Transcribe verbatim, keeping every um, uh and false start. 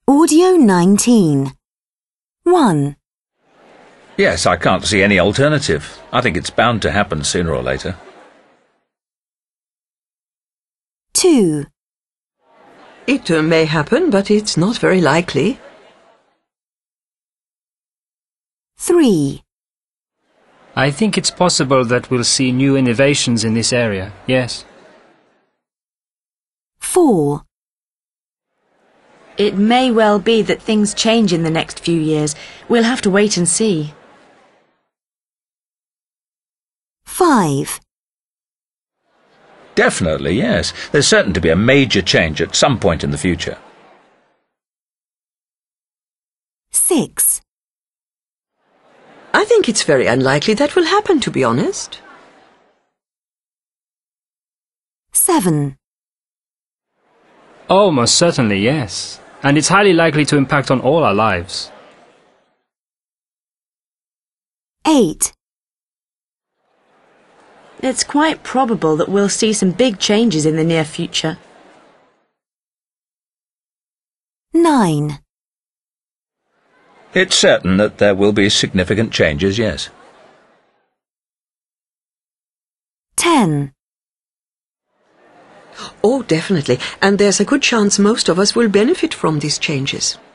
Audio nineteen. one. Yes, I can't see any alternative. I think it's bound to happen sooner or later. two. It uh, may happen, but it's not very likely. three. I think it's possible that we'll see new innovations in this area, yes. four. It may well be that things change in the next few years. We'll have to wait and see. five. Definitely, yes. There's certain to be a major change at some point in the future. six. I think it's very unlikely that will happen, to be honest. seven. Oh, most certainly, yes. And it's highly likely to impact on all our lives. eight. It's quite probable that we'll see some big changes in the near future. nine. It's certain that there will be significant changes, yes. ten. Oh, definitely. And there's a good chance most of us will benefit from these changes.